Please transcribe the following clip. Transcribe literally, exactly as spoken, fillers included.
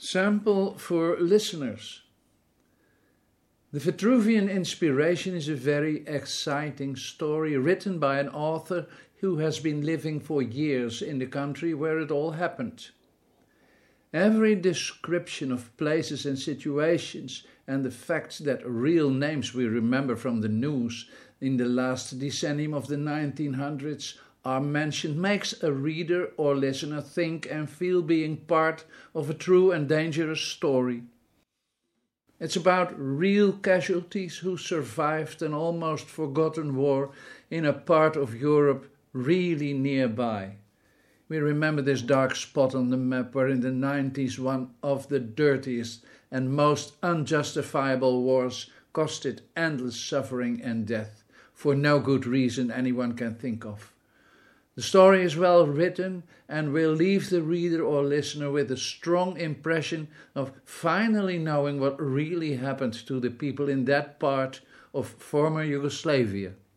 Sample for listeners. The Vitruvian Inspiration is a very exciting story written by an author who has been living for years in the country where it all happened. Every description of places and situations and the fact that real names we remember from the news in the last decennium of the nineteen hundreds are mentioned makes a reader or listener think and feel being part of a true and dangerous story. It's about real casualties who survived an almost forgotten war in a part of Europe really nearby. We remember this dark spot on the map where in the nineties one of the dirtiest and most unjustifiable wars costed endless suffering and death, for no good reason anyone can think of. The story is well written and will leave the reader or listener with a strong impression of finally knowing what really happened to the people in that part of former Yugoslavia.